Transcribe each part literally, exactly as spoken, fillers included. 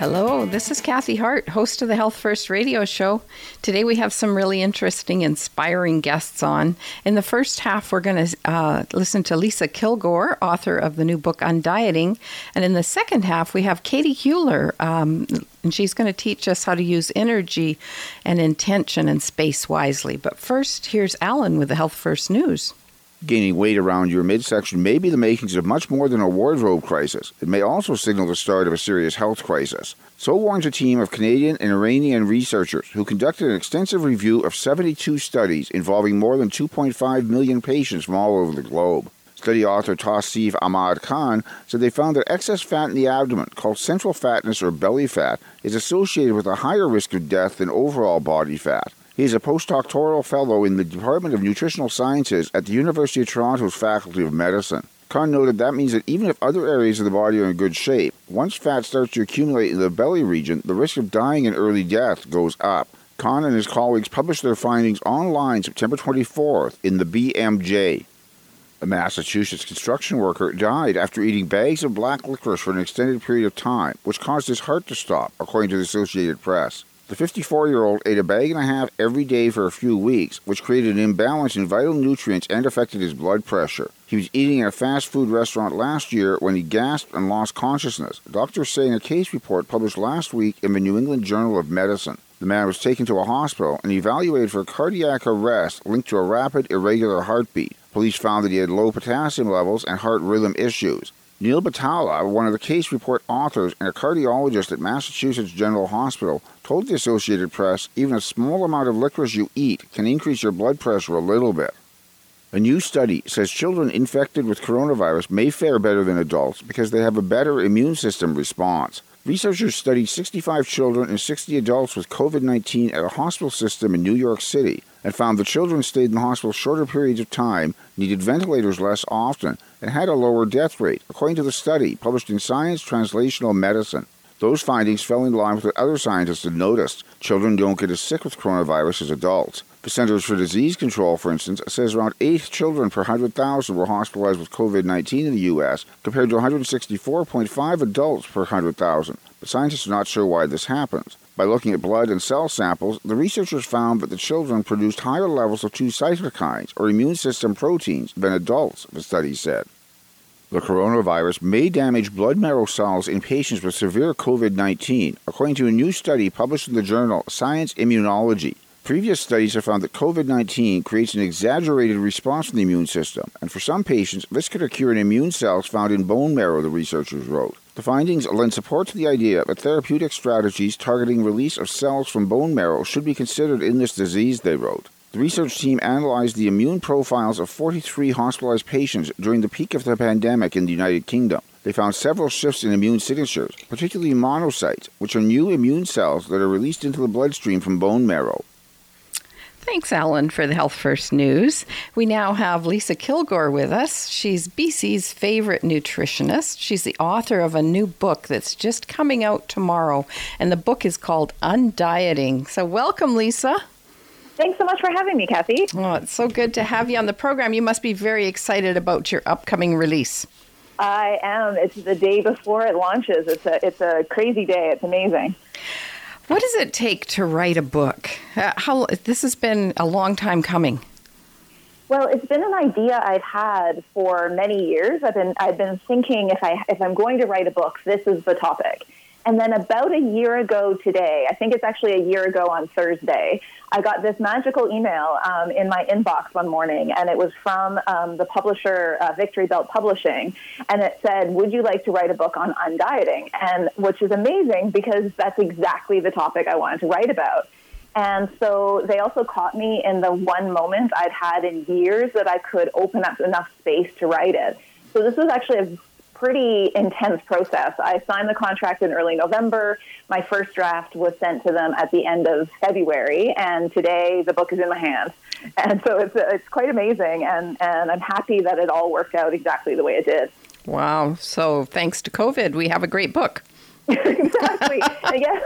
Hello, this is Kathy Hart, host of the Health First radio show. Today we have some really interesting, inspiring guests on. In the first half, we're going to uh, listen to Lisa Kilgore, author of the new book Undieting. And in the second half, we have Katie Hewler, um, and she's going to teach us how to use energy and intention and space wisely. But first, here's Alan with the Health First News. Gaining weight around your midsection may be the makings of much more than a wardrobe crisis. It may also signal the start of a serious health crisis. So warns a team of Canadian and Iranian researchers who conducted an extensive review of seventy-two studies involving more than two point five million patients from all over the globe. Study author Tausif Ahmad Khan said they found that excess fat in the abdomen, called central fatness or belly fat, is associated with a higher risk of death than overall body fat. He is a postdoctoral fellow in the Department of Nutritional Sciences at the University of Toronto's Faculty of Medicine. Khan noted that means that even if other areas of the body are in good shape, once fat starts to accumulate in the belly region, the risk of dying and early death goes up. Khan and his colleagues published their findings online September twenty-fourth in the B M J. A Massachusetts construction worker died after eating bags of black licorice for an extended period of time, which caused his heart to stop, according to the Associated Press. The fifty-four-year-old ate a bag and a half every day for a few weeks, which created an imbalance in vital nutrients and affected his blood pressure. He was eating in a fast food restaurant last year when he gasped and lost consciousness, doctors say in a case report published last week in the New England Journal of Medicine. The man was taken to a hospital and evaluated for cardiac arrest linked to a rapid, irregular heartbeat. Police found that he had low potassium levels and heart rhythm issues. Neil Batala, one of the case report authors and a cardiologist at Massachusetts General Hospital, told the Associated Press even a small amount of licorice you eat can increase your blood pressure a little bit. A new study says children infected with coronavirus may fare better than adults because they have a better immune system response. Researchers studied sixty-five children and sixty adults with covid nineteen at a hospital system in New York City and found the children stayed in the hospital shorter periods of time, needed ventilators less often, and had a lower death rate, according to the study published in Science Translational Medicine. Those findings fell in line with what other scientists had noticed. Children don't get as sick with coronavirus as adults. The Centers for Disease Control, for instance, says around eight children per one hundred thousand were hospitalized with covid nineteen in the U S, compared to one hundred sixty-four point five adults per one hundred thousand. But scientists are not sure why this happens. By looking at blood and cell samples, the researchers found that the children produced higher levels of two cytokines, or immune system proteins, than adults, the study said. The coronavirus may damage blood marrow cells in patients with severe covid nineteen, according to a new study published in the journal Science Immunology. Previous studies have found that covid nineteen creates an exaggerated response from the immune system, and for some patients, this could occur in immune cells found in bone marrow, the researchers wrote. The findings lend support to the idea that therapeutic strategies targeting release of cells from bone marrow should be considered in this disease, they wrote. The research team analyzed the immune profiles of forty-three hospitalized patients during the peak of the pandemic in the United Kingdom. They found several shifts in immune signatures, particularly monocytes, which are new immune cells that are released into the bloodstream from bone marrow. Thanks, Alan, for the Health First News. We now have Lisa Kilgore with us. She's B C's favorite nutritionist. She's the author of a new book that's just coming out tomorrow, and the book is called Undieting. So welcome, Lisa. Thanks so much for having me, Kathy. Oh, it's so good to have you on the program. You must be very excited about your upcoming release. I am. It's the day before it launches. It's a it's a crazy day. It's amazing. What does it take to write a book? Uh, how this has been a long time coming. Well, it's been an idea I've had for many years. I've been I've been thinking if I if I'm going to write a book, this is the topic. And then about a year ago today, I think it's actually a year ago on Thursday, I got this magical email um, in my inbox one morning, and it was from um, the publisher, uh, Victory Belt Publishing, and it said, would you like to write a book on undieting? And which is amazing because that's exactly the topic I wanted to write about. And so they also caught me in the one moment I'd had in years that I could open up enough space to write it. So this was actually a pretty intense process. I signed the contract in early November. My first draft was sent to them at the end of February, and today the book is in my hands. And so it's it's quite amazing, and, and I'm happy that it all worked out exactly the way it did. Wow. So thanks to COVID, we have a great book. Exactly. Yes.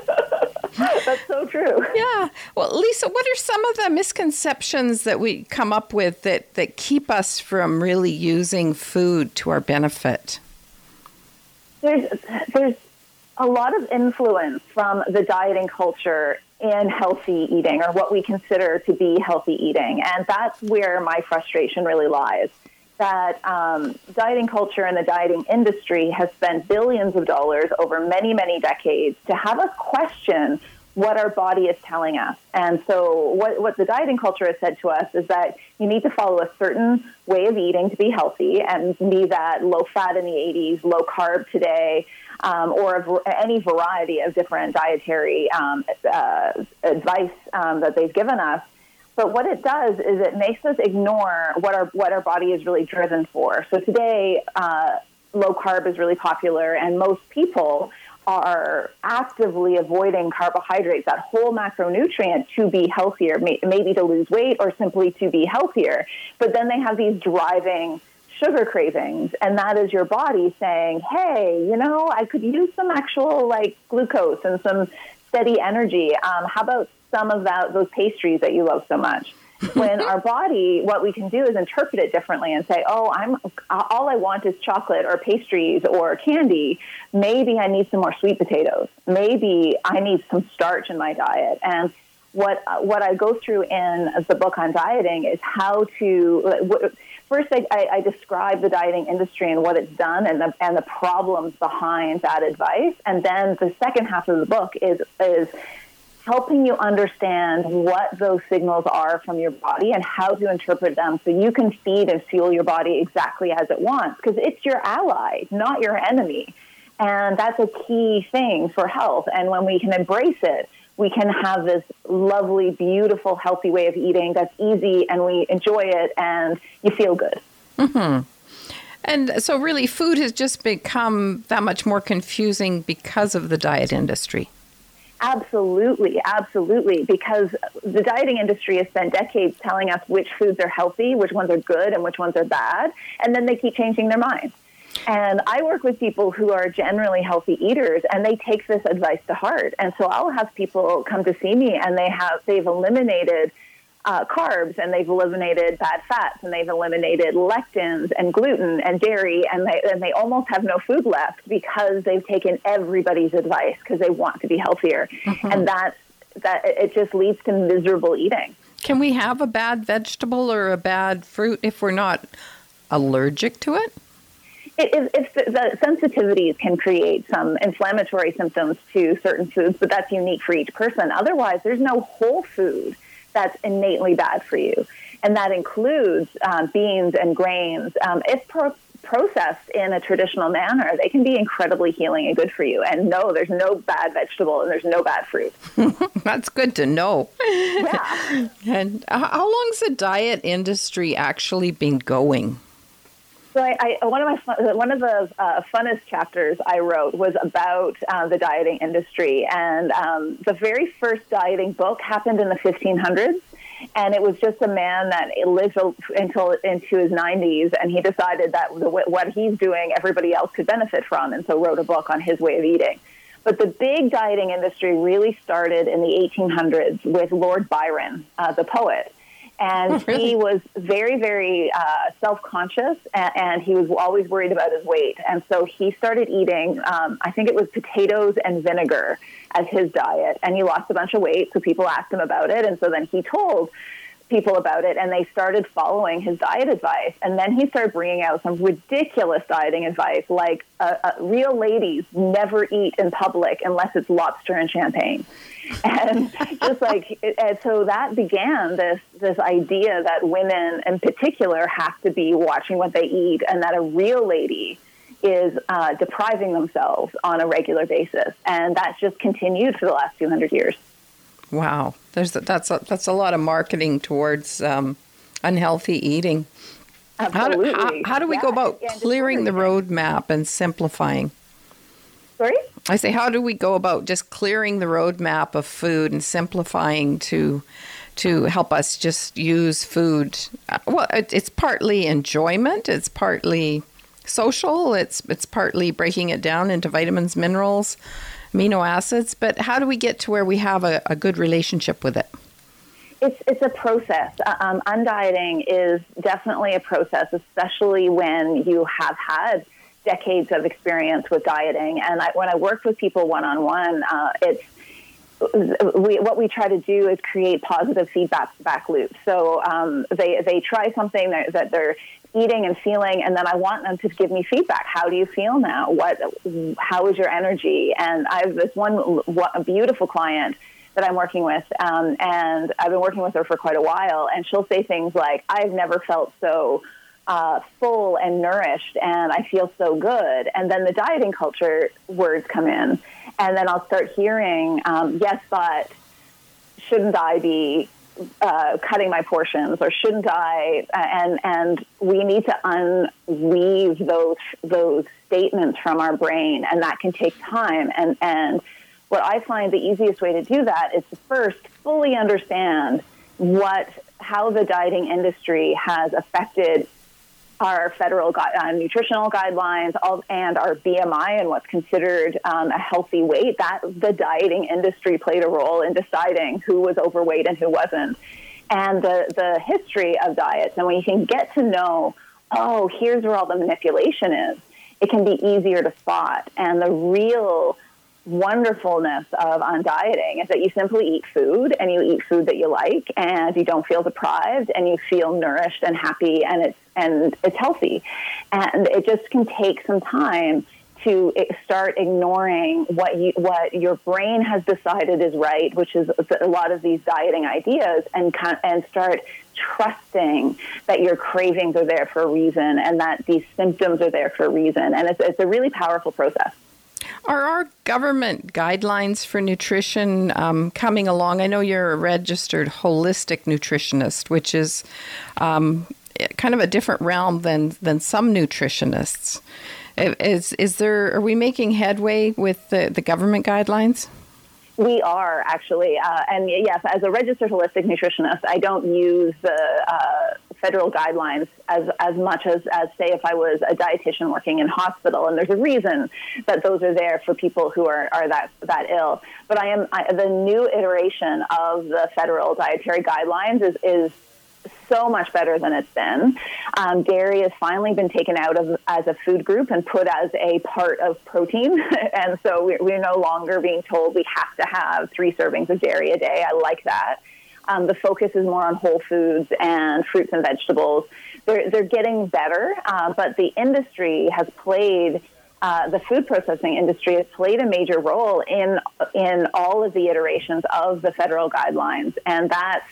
That's so true. Yeah. Well, Lisa, what are some of the misconceptions that we come up with that, that keep us from really using food to our benefit? There's there's a lot of influence from the dieting culture in healthy eating, or what we consider to be healthy eating. And that's where my frustration really lies. That um, dieting culture and the dieting industry has spent billions of dollars over many, many decades to have us question what our body is telling us. And so what, what the dieting culture has said to us is that you need to follow a certain way of eating to be healthy, and be that low fat in the eighties, low carb today, um, or a, any variety of different dietary um, uh, advice um, that they've given us. But what it does is it makes us ignore what our what our body is really driven for. So today, uh, low carb is really popular, and most people are actively avoiding carbohydrates, that whole macronutrient, to be healthier, may, maybe to lose weight or simply to be healthier. But then they have these driving sugar cravings, and that is your body saying, hey, you know, I could use some actual like glucose and some steady energy. Um, how about some of that, those pastries that you love so much? When our body, what we can do is interpret it differently and say, oh, I'm all I want is chocolate or pastries or candy. Maybe I need some more sweet potatoes. Maybe I need some starch in my diet. And what what I go through in the book on dieting is how to, first I, I, I describe the dieting industry and what it's done and the, and the problems behind that advice. And then the second half of the book is is helping you understand what those signals are from your body and how to interpret them so you can feed and fuel your body exactly as it wants, because it's your ally, not your enemy. And that's a key thing for health. And when we can embrace it, we can have this lovely, beautiful, healthy way of eating that's easy, and we enjoy it, and you feel good. Mm-hmm. And so really, food has just become that much more confusing because of the diet industry. Absolutely, absolutely, because the dieting industry has spent decades telling us which foods are healthy, which ones are good, and which ones are bad, and then they keep changing their minds. And I work with people who are generally healthy eaters, and they take this advice to heart. And so I'll have people come to see me, and they have they've eliminated uh, carbs, and they've eliminated bad fats, and they've eliminated lectins and gluten and dairy, and they and they almost have no food left because they've taken everybody's advice because they want to be healthier. Mm-hmm. And that's that it just leads to miserable eating. Can we have a bad vegetable or a bad fruit if we're not allergic to it? If, if the, the sensitivities can create some inflammatory symptoms to certain foods, but that's unique for each person. Otherwise, there's no whole food that's innately bad for you. And that includes um, beans and grains. Um, if pro- processed in a traditional manner, they can be incredibly healing and good for you. And no, there's no bad vegetable and there's no bad fruit. That's good to know. Yeah. And how long's the diet industry actually been going? So I, I, one of my fun, one of the uh, funnest chapters I wrote was about uh, the dieting industry, and um, the very first dieting book happened in the fifteen hundreds, and it was just a man that lived until into his nineties, and he decided that the, what he's doing, everybody else could benefit from, and so wrote a book on his way of eating. But the big dieting industry really started in the eighteen hundreds with Lord Byron, uh, the poet. And oh, really? He was very, very uh, self-conscious, and, and he was always worried about his weight. And so he started eating, um, I think it was potatoes and vinegar as his diet. And he lost a bunch of weight, so people asked him about it. And so then he told people about it, and they started following his diet advice. And then he started bringing out some ridiculous dieting advice, like uh, uh, real ladies never eat in public unless it's lobster and champagne. And just like, and so that began this this idea that women in particular have to be watching what they eat, and that a real lady is uh, depriving themselves on a regular basis. And that's just continued for the last two hundred years. Wow. There's a, that's, a, that's a lot of marketing towards um, unhealthy eating. Absolutely. How do, how, how do we yeah, go about clearing the roadmap and simplifying? Sorry? I say, how do we go about just clearing the roadmap of food and simplifying to to help us just use food? Well, it, it's partly enjoyment, it's partly social, it's it's partly breaking it down into vitamins, minerals, amino acids. But how do we get to where we have a, a good relationship with it? It's it's a process. Um, undieting is definitely a process, especially when you have had decades of experience with dieting. And I, when I work with people one-on-one, uh, it's we, what we try to do is create positive feedback back loops. So um, they, they try something that, that they're eating and feeling, and then I want them to give me feedback. How do you feel now? What, how is your energy? And I have this one, one beautiful client that I'm working with, um, and I've been working with her for quite a while, and she'll say things like, I've never felt so uh, full and nourished, and I feel so good. And then the dieting culture words come in, and then I'll start hearing, um, yes, but shouldn't I be uh, cutting my portions, or shouldn't I? And and we need to unweave those those statements from our brain, and that can take time. And and what I find the easiest way to do that is to first fully understand what how the dieting industry has affected our federal uh, nutritional guidelines all, and our B M I and what's considered um, a healthy weight. That the dieting industry played a role in deciding who was overweight and who wasn't. And the, the history of diets. And when you can get to know, oh, here's where all the manipulation is, it can be easier to spot. And the real wonderfulness of on dieting is that you simply eat food, and you eat food that you like, and you don't feel deprived, and you feel nourished and happy, and it's and it's healthy. And it just can take some time to start ignoring what you what your brain has decided is right, which is a lot of these dieting ideas, and and start trusting that your cravings are there for a reason, and that these symptoms are there for a reason. And it's it's a really powerful process. Are our government guidelines for nutrition um, coming along? I know you're a registered holistic nutritionist, which is um, kind of a different realm than than some nutritionists. Is is there? Are we making headway with the, the government guidelines? We are, actually. Uh, and yes, as a registered holistic nutritionist, I don't use the uh, federal guidelines as, as much as, as, say, if I was a dietitian working in hospital. And there's a reason that those are there for people who are, are that, that ill. But I am I, the new iteration of the federal dietary guidelines is, is so much better than it's been. Um, dairy has finally been taken out of as a food group and put as a part of protein. And so we're, we're no longer being told we have to have three servings of dairy a day. I like that. Um, the focus is more on whole foods and fruits and vegetables. They're, they're getting better, uh, but the industry has played Uh, the food processing industry has played a major role in in all of the iterations of the federal guidelines, and that's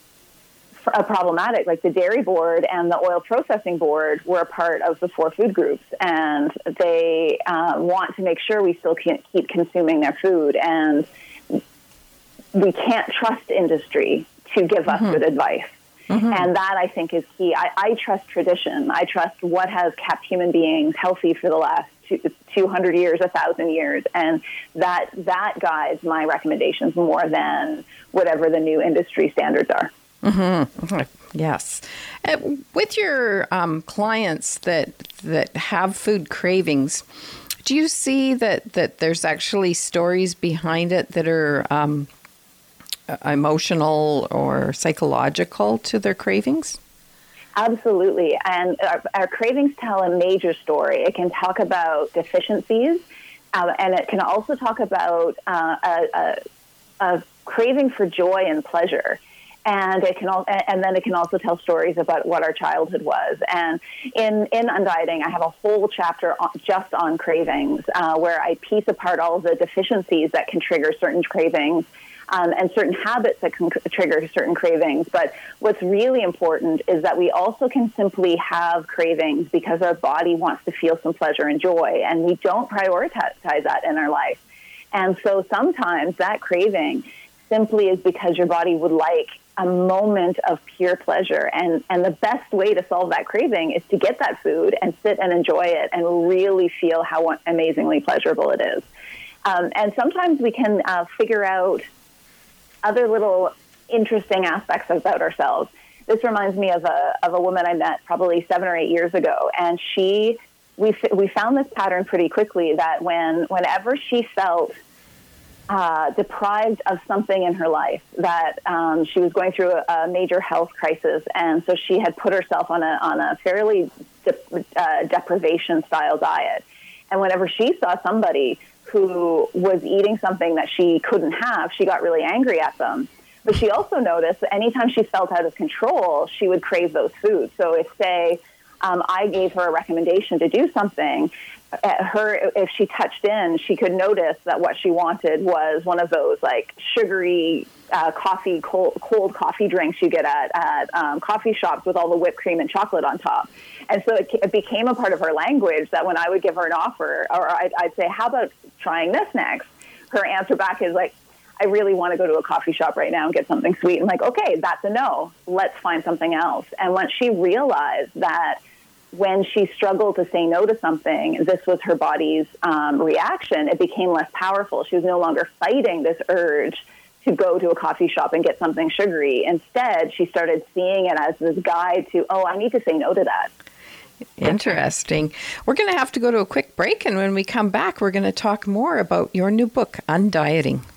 a problematic. Like the Dairy Board and the Oil Processing Board were a part of the four food groups, and they uh, want to make sure we still can keep consuming their food, and we can't trust industry to give us mm-hmm. good advice. Mm-hmm. And that, I think, is key. I, I trust tradition. I trust what has kept human beings healthy for the last two, two hundred years, one thousand years. And that that guides my recommendations more than whatever the new industry standards are. Mm-hmm. Yes. Uh, with your um, clients that that have food cravings, do you see that, that there's actually stories behind it that are um, emotional or psychological to their cravings? Absolutely. And our, our cravings tell a major story. It can talk about deficiencies, uh, and it can also talk about uh, a, a, a craving for joy and pleasure. And it can, al- and then it can also tell stories about what our childhood was. And in in Undieting, I have a whole chapter on, just on cravings, uh, where I piece apart all of the deficiencies that can trigger certain cravings, um, and certain habits that can c- trigger certain cravings. But what's really important is that we also can simply have cravings because our body wants to feel some pleasure and joy, and we don't prioritize that in our life. And so sometimes that craving simply is because your body would like a moment of pure pleasure. And, and the best way to solve that craving is to get that food and sit and enjoy it and really feel how amazingly pleasurable it is. Um, and sometimes we can uh, figure out other little interesting aspects about ourselves. This reminds me of a of a woman I met probably seven or eight years ago, and she we we found this pattern pretty quickly that when whenever she felt uh, deprived of something in her life, that um, she was going through a, a major health crisis, and so she had put herself on a on a fairly de- uh, deprivation-style diet. And whenever she saw somebody who was eating something that she couldn't have, she got really angry at them. But she also noticed that anytime she felt out of control, she would crave those foods. So if, say, um, I gave her a recommendation to do something, uh, her if she touched in, she could notice that what she wanted was one of those like sugary uh, coffee, cold, cold coffee drinks you get at, at um, coffee shops with all the whipped cream and chocolate on top. And so it, it became a part of her language that when I would give her an offer, or I'd, I'd say, how about trying this next? Her answer back is like, I really want to go to a coffee shop right now and get something sweet. I'm like, okay, that's a no. Let's find something else. And once she realized that when she struggled to say no to something, this was her body's um, reaction, it became less powerful. She was no longer fighting this urge to go to a coffee shop and get something sugary. Instead, she started seeing it as this guide to, oh, I need to say no to that. Interesting. We're going to have to go to a quick break, and when we come back, we're going to talk more about your new book, Undieting.